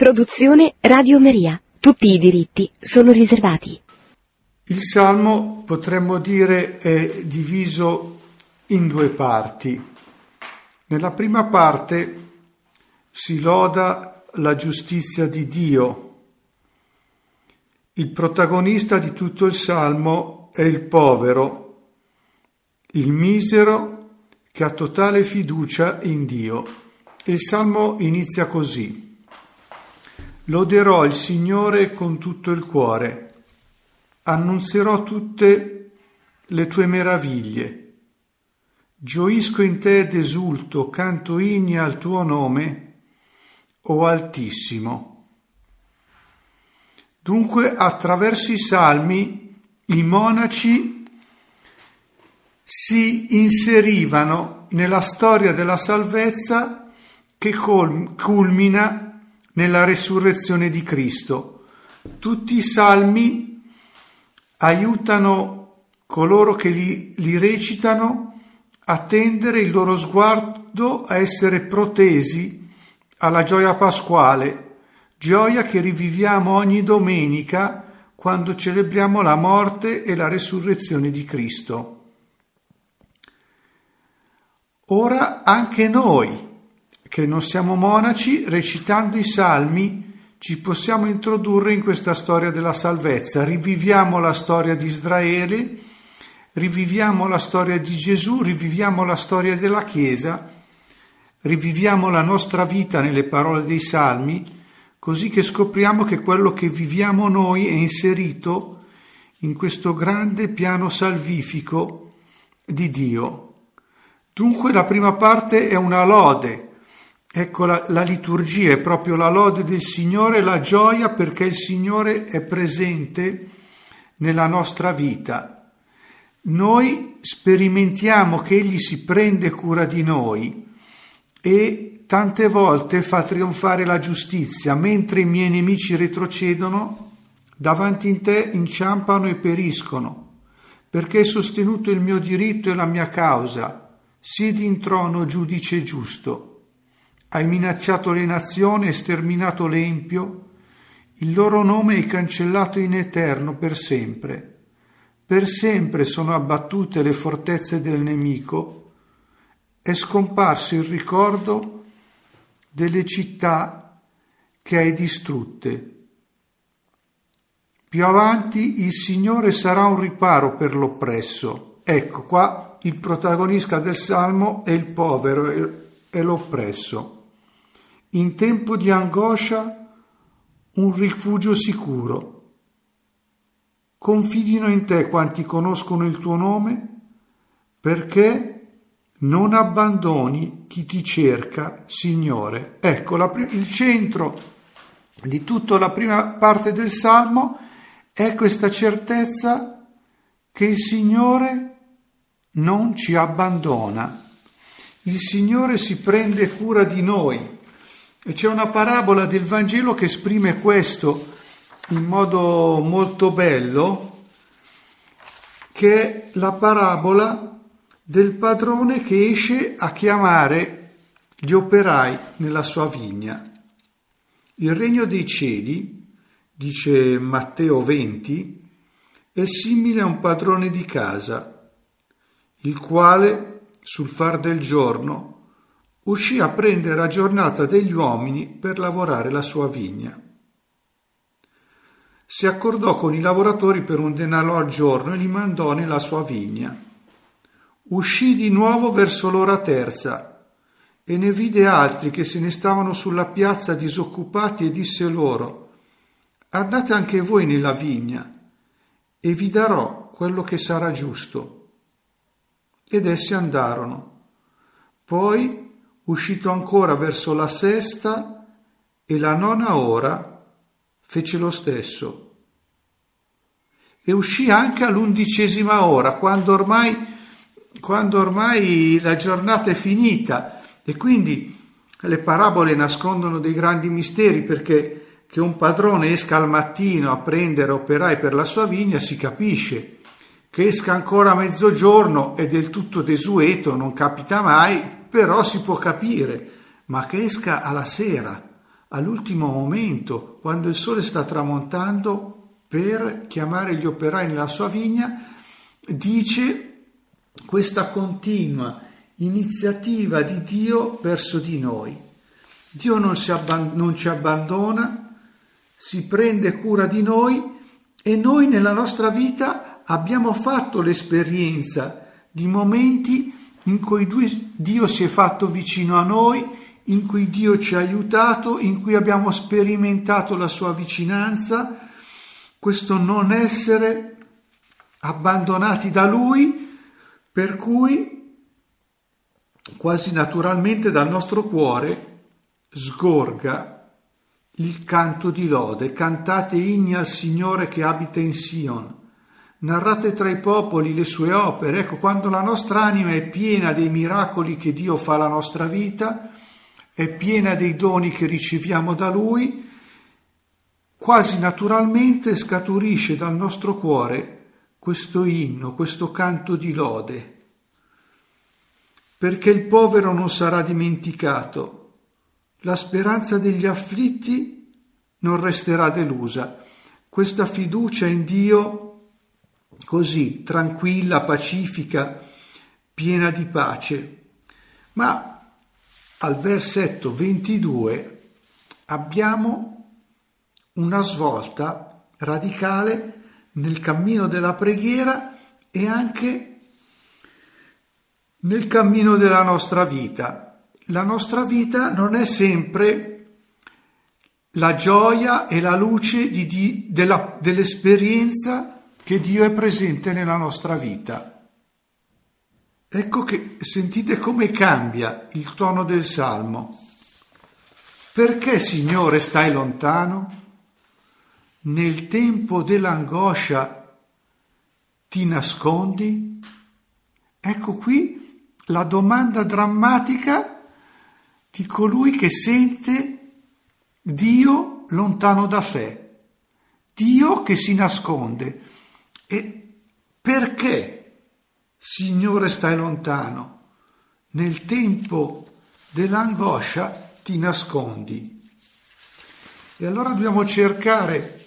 Produzione Radio Maria. Tutti i diritti sono riservati. Il Salmo, potremmo dire, è diviso in due parti. Nella prima parte si loda la giustizia di Dio. Il protagonista di tutto il Salmo è il povero, il misero che ha totale fiducia in Dio. Il Salmo inizia così: Loderò il Signore con tutto il cuore, annunzierò tutte le tue meraviglie. Gioisco in te ed esulto, canto inni al tuo nome, o Altissimo. Dunque, attraverso i salmi, i monaci si inserivano nella storia della salvezza che culmina nella resurrezione di Cristo. Tutti i salmi aiutano coloro che li recitano a tendere il loro sguardo a essere protesi alla gioia pasquale, gioia che riviviamo ogni domenica quando celebriamo la morte e la resurrezione di Cristo. Ora anche noi, che non siamo monaci, recitando i salmi ci possiamo introdurre in questa storia della salvezza. Riviviamo la storia di Israele, riviviamo la storia di Gesù, riviviamo la storia della Chiesa, riviviamo la nostra vita nelle parole dei salmi, così che scopriamo che quello che viviamo noi è inserito in questo grande piano salvifico di Dio. Dunque la prima parte è una lode. Ecco, la liturgia è proprio la lode del Signore, la gioia perché il Signore è presente nella nostra vita. Noi sperimentiamo che Egli si prende cura di noi e tante volte fa trionfare la giustizia, mentre i miei nemici retrocedono, davanti in te inciampano e periscono, perché hai sostenuto il mio diritto e la mia causa, siedi in trono giudice giusto. Hai minacciato le nazioni e sterminato l'empio, il loro nome hai cancellato in eterno per sempre. Per sempre sono abbattute le fortezze del nemico, è scomparso il ricordo delle città che hai distrutte. Più avanti il Signore sarà un riparo per l'oppresso. Ecco qua il protagonista del Salmo è il povero e l'oppresso. In tempo di angoscia un rifugio sicuro. Confidino in te quanti conoscono il tuo nome, perché non abbandoni chi ti cerca, Signore. Ecco, il centro di tutta la prima parte del Salmo è questa certezza che il Signore non ci abbandona. Il Signore si prende cura di noi. E c'è una parabola del Vangelo che esprime questo in modo molto bello, che è la parabola del padrone che esce a chiamare gli operai nella sua vigna. Il regno dei cieli, dice Matteo 20, è simile a un padrone di casa, il quale, sul far del giorno, uscì a prendere a giornata degli uomini per lavorare la sua vigna. Si accordò con i lavoratori per un denaro al giorno e li mandò nella sua vigna. Uscì di nuovo verso l'ora terza e ne vide altri che se ne stavano sulla piazza disoccupati e disse loro: andate anche voi nella vigna e vi darò quello che sarà giusto. Ed essi andarono. Poi, uscito ancora verso la sesta e la nona ora, fece lo stesso. E uscì anche all'11ª ora, quando ormai la giornata è finita. E quindi le parabole nascondono dei grandi misteri, perché che un padrone esca al mattino a prendere operai per la sua vigna si capisce. Che esca ancora a mezzogiorno è del tutto desueto, non capita mai, però si può capire. Ma che esca alla sera, all'ultimo momento, quando il sole sta tramontando, per chiamare gli operai nella sua vigna, dice questa continua iniziativa di Dio verso di noi. Dio non ci abbandona, si prende cura di noi, e noi nella nostra vita abbiamo fatto l'esperienza di momenti in cui Dio si è fatto vicino a noi, in cui Dio ci ha aiutato, in cui abbiamo sperimentato la sua vicinanza, questo non essere abbandonati da Lui, per cui quasi naturalmente dal nostro cuore sgorga il canto di lode. Cantate inni al Signore che abita in Sion, narrate tra i popoli le sue opere. Ecco, quando la nostra anima è piena dei miracoli che Dio fa alla nostra vita, è piena dei doni che riceviamo da Lui, quasi naturalmente scaturisce dal nostro cuore questo inno, questo canto di lode, perché il povero non sarà dimenticato, la speranza degli afflitti non resterà delusa. Questa fiducia in Dio così tranquilla, pacifica, piena di pace. Ma al versetto 22 abbiamo una svolta radicale nel cammino della preghiera e anche nel cammino della nostra vita. La nostra vita non è sempre la gioia e la luce dell'esperienza che Dio è presente nella nostra vita. Ecco che sentite come cambia il tono del Salmo. Perché, Signore, stai lontano? Nel tempo dell'angoscia ti nascondi? Ecco qui la domanda drammatica di colui che sente Dio lontano da sé, Dio che si nasconde. E perché, Signore, stai lontano? Nel tempo dell'angoscia ti nascondi. E allora dobbiamo cercare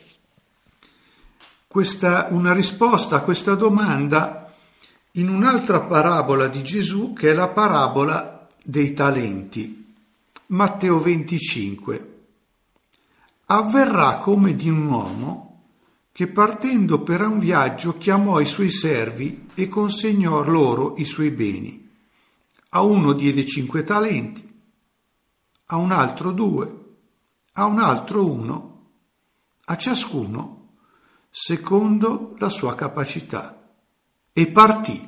una risposta a questa domanda in un'altra parabola di Gesù, che è la parabola dei talenti. Matteo 25. Avverrà come di un uomo che partendo per un viaggio chiamò i suoi servi e consegnò loro i suoi beni. A uno diede 5 talenti, a un altro 2, a un altro 1, a ciascuno secondo la sua capacità, e partì.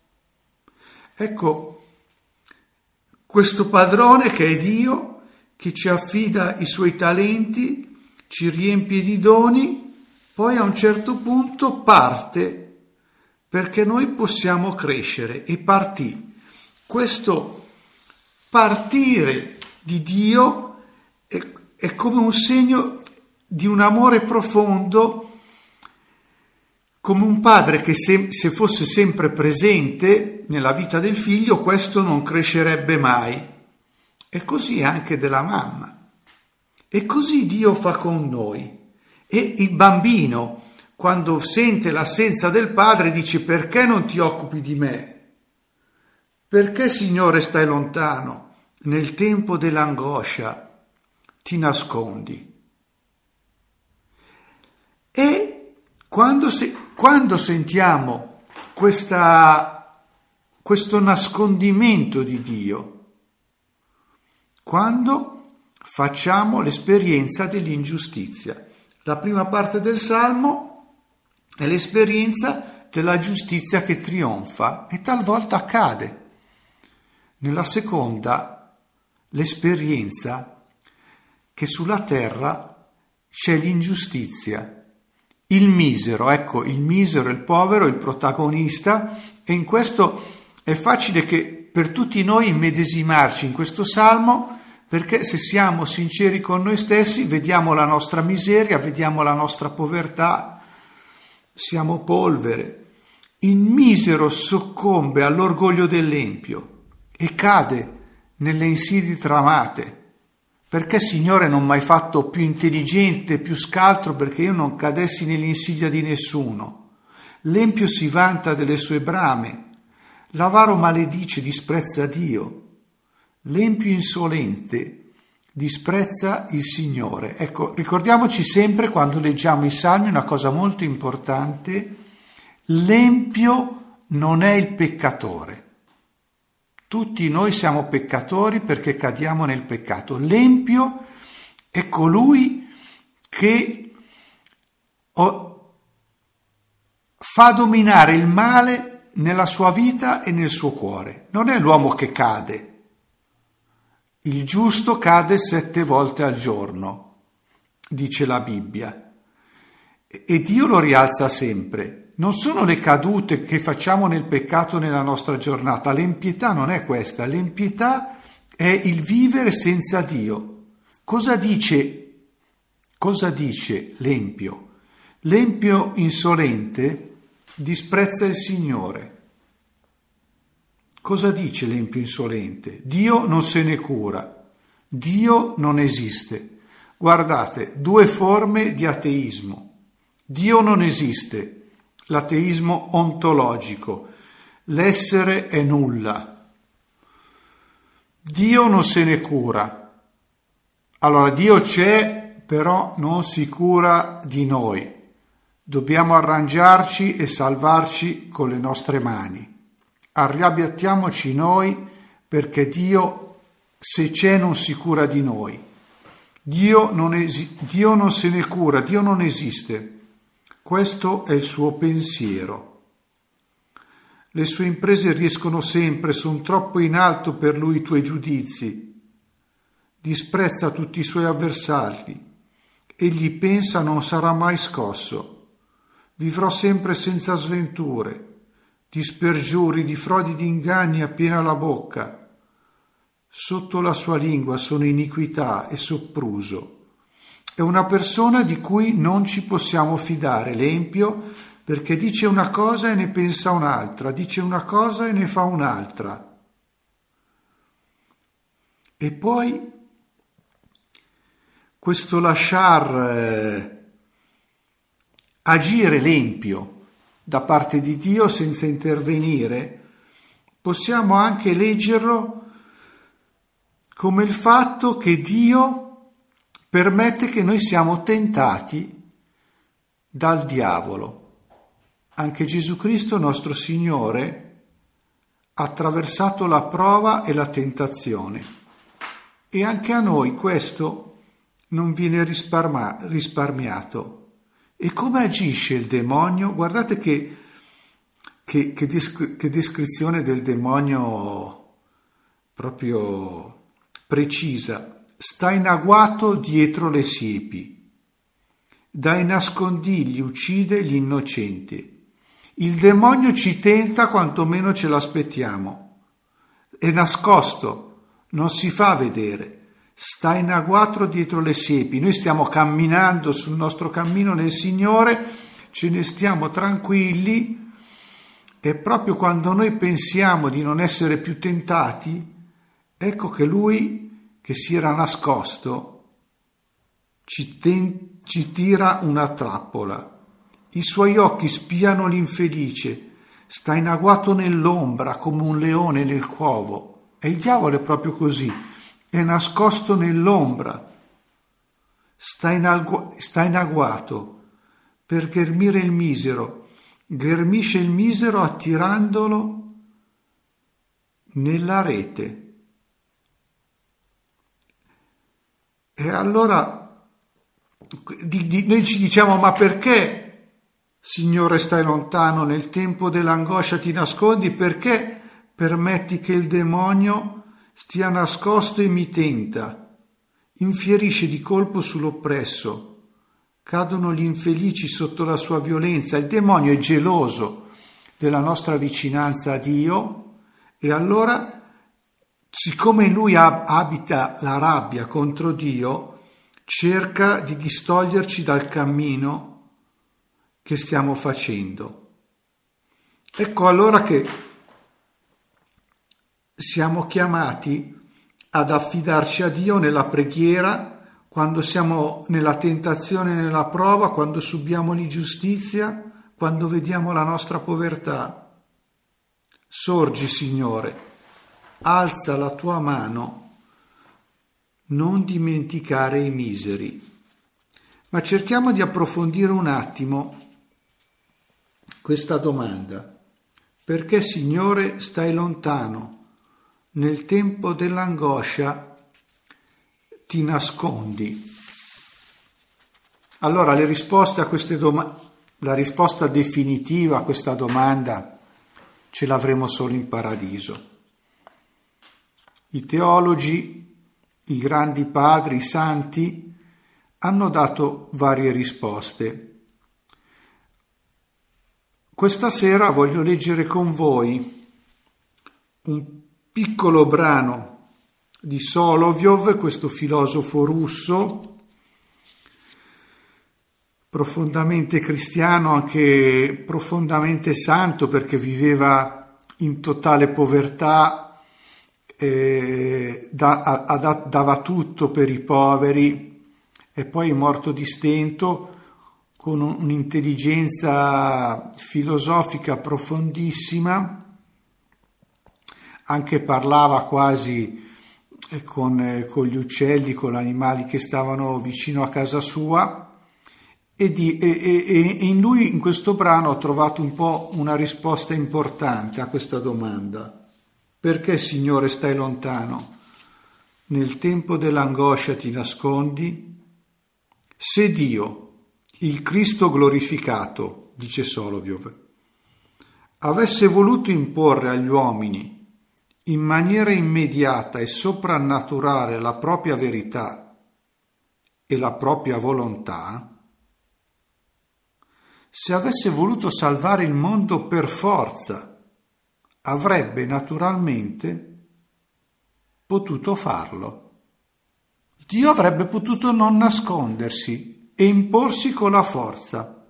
Ecco, questo padrone che è Dio, che ci affida i suoi talenti, ci riempie di doni, poi a un certo punto parte perché noi possiamo crescere, e partì. Questo partire di Dio è come un segno di un amore profondo, come un padre che se fosse sempre presente nella vita del figlio, questo non crescerebbe mai. E così anche della mamma. E così Dio fa con noi. E il bambino, quando sente l'assenza del padre, dice: perché non ti occupi di me? Perché, Signore, stai lontano? Nel tempo dell'angoscia ti nascondi. E quando sentiamo questo nascondimento di Dio? Quando facciamo l'esperienza dell'ingiustizia. La prima parte del Salmo è l'esperienza della giustizia che trionfa, e talvolta accade. Nella seconda, l'esperienza che sulla terra c'è l'ingiustizia. Il misero, ecco, il misero, il povero, il protagonista, e in questo è facile che per tutti noi immedesimarci in questo salmo, perché se siamo sinceri con noi stessi vediamo la nostra miseria, vediamo la nostra povertà, siamo polvere. Il misero soccombe all'orgoglio dell'empio e cade nelle insidie tramate, Perché, Signore, non mi hai fatto più intelligente, più scaltro, perché io non cadessi nell'insidia di nessuno? L'empio si vanta delle sue brame, l'avaro maledice, disprezza Dio. L'empio insolente disprezza il Signore. Ecco, ricordiamoci sempre quando leggiamo i Salmi una cosa molto importante: l'empio non è il peccatore. Tutti noi siamo peccatori perché cadiamo nel peccato. L'empio è colui che fa dominare il male nella sua vita e nel suo cuore. Non è l'uomo che cade. Il giusto cade 7 volte al giorno, dice la Bibbia, e Dio lo rialza sempre. Non sono le cadute che facciamo nel peccato nella nostra giornata. L'empietà non è questa. L'empietà è il vivere senza Dio. Cosa dice l'empio? L'empio insolente disprezza il Signore. Cosa dice l'empio insolente? Dio non se ne cura, Dio non esiste. Guardate, 2 forme di ateismo. Dio non esiste, l'ateismo ontologico, l'essere è nulla. Dio non se ne cura. Allora, Dio c'è, però non si cura di noi. Dobbiamo arrangiarci e salvarci con le nostre mani. Arrabbiatiamoci noi perché Dio, se c'è, non si cura di noi. Dio non se ne cura, Dio non esiste. Questo è il suo pensiero. Le sue imprese riescono sempre, sono troppo in alto per lui i tuoi giudizi. Disprezza tutti i suoi avversari. Egli pensa non sarà mai scosso. Vivrò sempre senza sventure. Di spergiuri, di frodi, di inganni appiena la bocca. Sotto la sua lingua sono iniquità e sopruso. È una persona di cui non ci possiamo fidare, l'empio, perché dice una cosa e ne pensa un'altra, dice una cosa e ne fa un'altra. E poi questo lasciar agire l'empio da parte di Dio senza intervenire, possiamo anche leggerlo come il fatto che Dio permette che noi siamo tentati dal diavolo. Anche Gesù Cristo, nostro Signore, ha attraversato la prova e la tentazione. E anche a noi questo non viene risparmiato. E come agisce il demonio? Guardate che descrizione del demonio proprio precisa. Sta in agguato dietro le siepi, dai nascondigli uccide gli innocenti. Il demonio ci tenta quantomeno ce l'aspettiamo, è nascosto, non si fa vedere, sta in agguato dietro le siepi. Noi stiamo camminando sul nostro cammino nel Signore, ce ne stiamo tranquilli, e proprio quando noi pensiamo di non essere più tentati, ecco che Lui, che si era nascosto, ci tira una trappola. I suoi occhi spiano l'infelice, sta in agguato nell'ombra come un leone nel covo. E il diavolo è proprio così, è nascosto nell'ombra, sta in agguato per ghermire il misero, ghermisce il misero attirandolo nella rete. E allora noi ci diciamo: ma perché, Signore, stai lontano, nel tempo dell'angoscia ti nascondi? Perché permetti che il demonio stia nascosto e mi tenta? Infierisce di colpo sull'oppresso, cadono gli infelici sotto la sua violenza. Il demonio è geloso della nostra vicinanza a Dio, e allora, siccome in lui abita la rabbia contro Dio, cerca di distoglierci dal cammino che stiamo facendo. Ecco allora che siamo chiamati ad affidarci a Dio nella preghiera, quando siamo nella tentazione, nella prova, quando subiamo l'ingiustizia, quando vediamo la nostra povertà. Sorgi, Signore, alza la tua mano, non dimenticare i miseri. Ma cerchiamo di approfondire un attimo questa domanda. Perché, Signore, stai lontano? Nel tempo dell'angoscia ti nascondi. Allora, le risposte a queste la risposta definitiva a questa domanda ce l'avremo solo in paradiso. I teologi, i grandi padri, i santi hanno dato varie risposte. Questa sera voglio leggere con voi un piccolo brano di Solovyov, questo filosofo russo, profondamente cristiano, anche profondamente santo, perché viveva in totale povertà, dava tutto per i poveri, e poi è morto di stento, con un'intelligenza filosofica profondissima. Anche parlava quasi con gli uccelli, con gli animali che stavano vicino a casa sua, e in lui, in questo brano, ho trovato un po' una risposta importante a questa domanda. Perché, Signore, stai lontano? Nel tempo dell'angoscia ti nascondi? Se Dio, il Cristo glorificato, dice Solovyov, avesse voluto imporre agli uomini in maniera immediata e soprannaturale la propria verità e la propria volontà, se avesse voluto salvare il mondo per forza, avrebbe naturalmente potuto farlo. Dio avrebbe potuto non nascondersi e imporsi con la forza.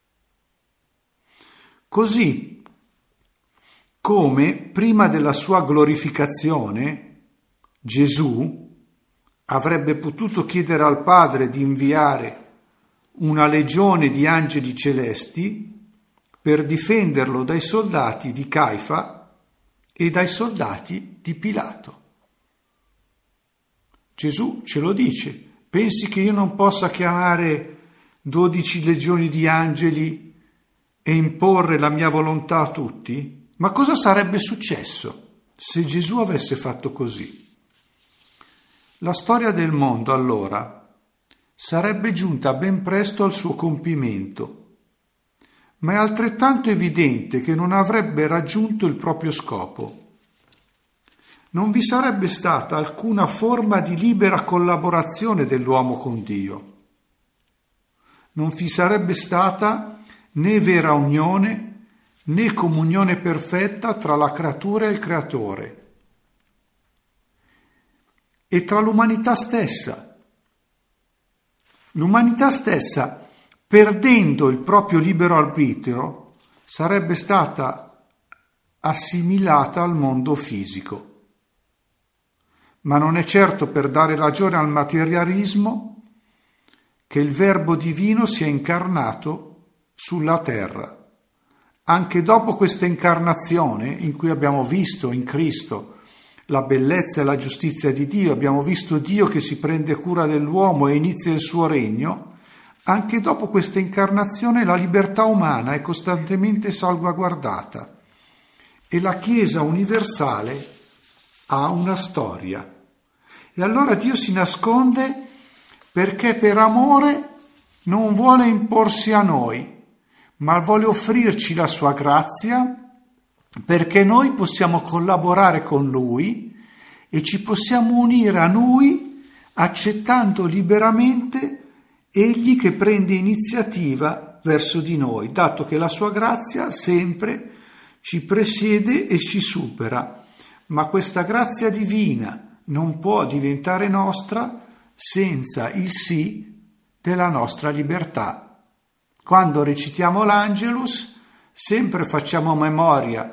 Così come prima della sua glorificazione Gesù avrebbe potuto chiedere al Padre di inviare una legione di angeli celesti per difenderlo dai soldati di Caifa e dai soldati di Pilato. Gesù ce lo dice: pensi che io non possa chiamare 12 legioni di angeli e imporre la mia volontà a tutti? Ma cosa sarebbe successo se Gesù avesse fatto così? La storia del mondo, allora, sarebbe giunta ben presto al suo compimento, ma è altrettanto evidente che non avrebbe raggiunto il proprio scopo. Non vi sarebbe stata alcuna forma di libera collaborazione dell'uomo con Dio. Non vi sarebbe stata né vera unione né comunione perfetta tra la creatura e il creatore e tra l'umanità stessa. L'umanità stessa, perdendo il proprio libero arbitrio, sarebbe stata assimilata al mondo fisico. Ma non è certo per dare ragione al materialismo che il Verbo divino sia incarnato sulla terra. Anche dopo questa incarnazione, in cui abbiamo visto in Cristo la bellezza e la giustizia di Dio, abbiamo visto Dio che si prende cura dell'uomo e inizia il suo regno, anche dopo questa incarnazione la libertà umana è costantemente salvaguardata e la Chiesa universale ha una storia. E allora Dio si nasconde perché per amore non vuole imporsi a noi, ma vuole offrirci la sua grazia perché noi possiamo collaborare con Lui e ci possiamo unire a Lui accettando liberamente Egli che prende iniziativa verso di noi, dato che la sua grazia sempre ci presiede e ci supera. Ma questa grazia divina non può diventare nostra senza il sì della nostra libertà. Quando recitiamo l'Angelus, sempre facciamo memoria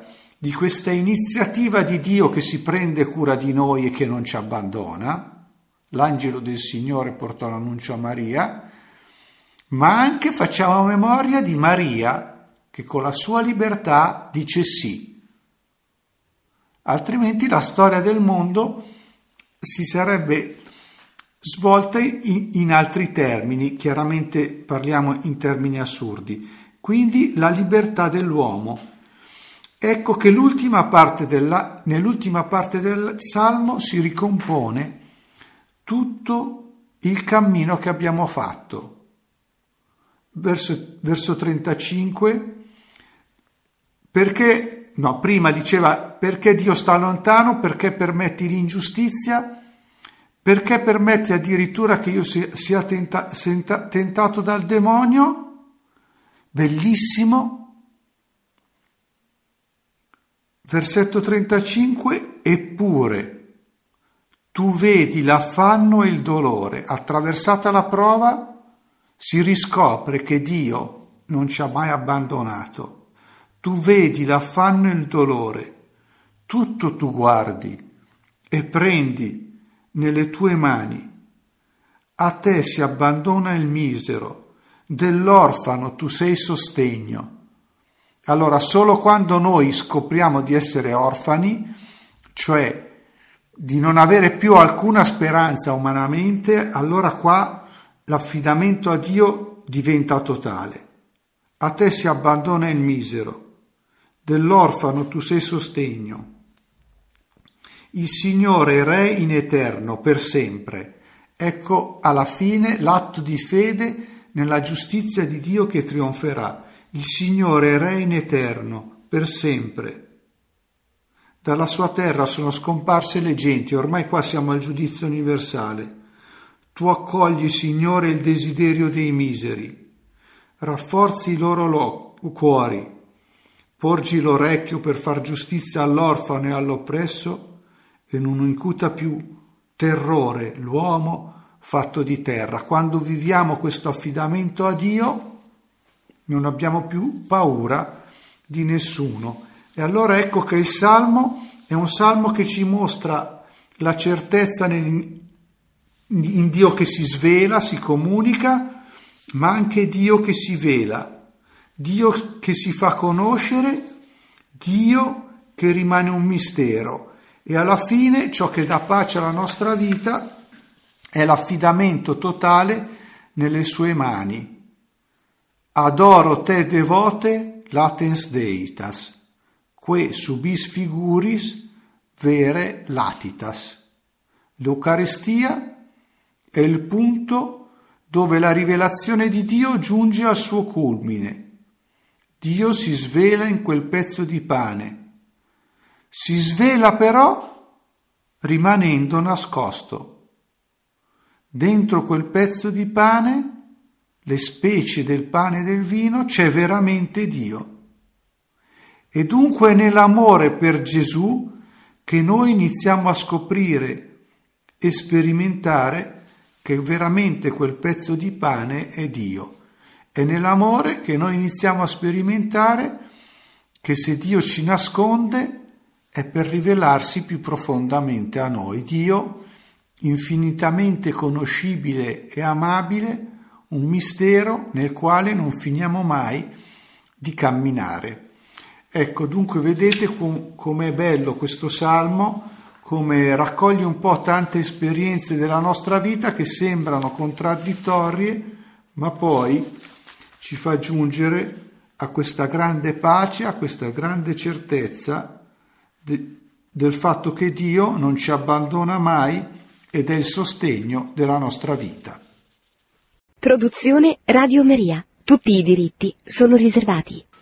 di questa iniziativa di Dio che si prende cura di noi e che non ci abbandona. L'angelo del Signore portò l'annuncio a Maria, ma anche facciamo memoria di Maria che con la sua libertà dice sì. Altrimenti la storia del mondo si sarebbe svolta in altri termini, chiaramente parliamo in termini assurdi. Quindi la libertà dell'uomo. Ecco che nell'ultima parte del Salmo si ricompone tutto il cammino che abbiamo fatto. Verso 35, prima diceva perché Dio sta lontano, perché permetti l'ingiustizia, perché permetti addirittura che io sia tentato dal demonio. Bellissimo. Versetto 35, eppure tu vedi l'affanno e il dolore. Attraversata la prova si riscopre che Dio non ci ha mai abbandonato. Tu vedi l'affanno e il dolore, tutto tu guardi e prendi nelle tue mani. A te si abbandona il misero, dell'orfano tu sei sostegno. Allora, solo quando noi scopriamo di essere orfani, cioè di non avere più alcuna speranza umanamente, allora qua l'affidamento a Dio diventa totale. A te si abbandona il misero, dell'orfano tu sei sostegno. Il Signore è Re in eterno, per sempre. Ecco alla fine l'atto di fede nella giustizia di Dio che trionferà. Il Signore è Re in eterno, per sempre. Dalla sua terra sono scomparse le genti, ormai qua siamo al giudizio universale. Tu accogli, Signore, il desiderio dei miseri, rafforzi i loro cuori, porgi l'orecchio per far giustizia all'orfano e all'oppresso e non incuta più terrore l'uomo fatto di terra. Quando viviamo questo affidamento a Dio, non abbiamo più paura di nessuno. E allora ecco che il Salmo è un Salmo che ci mostra la certezza in Dio che si svela, si comunica, ma anche Dio che si vela, Dio che si fa conoscere, Dio che rimane un mistero. E alla fine ciò che dà pace alla nostra vita è l'affidamento totale nelle sue mani. Adoro te devote latens deitas, que subis figuris vere latitas. L'Eucaristia è il punto dove la rivelazione di Dio giunge al suo culmine. Dio si svela in quel pezzo di pane. Si svela però rimanendo nascosto. Dentro quel pezzo di pane, le specie del pane e del vino, c'è veramente Dio. E dunque è nell'amore per Gesù che noi iniziamo a scoprire e sperimentare che veramente quel pezzo di pane è Dio. È nell'amore che noi iniziamo a sperimentare che se Dio ci nasconde è per rivelarsi più profondamente a noi. Dio, infinitamente conoscibile e amabile, un mistero nel quale non finiamo mai di camminare. Ecco, dunque vedete com'è bello questo Salmo, come raccoglie un po' tante esperienze della nostra vita che sembrano contraddittorie, ma poi ci fa giungere a questa grande pace, a questa grande certezza del fatto che Dio non ci abbandona mai ed è il sostegno della nostra vita. Produzione Radio Maria. Tutti i diritti sono riservati.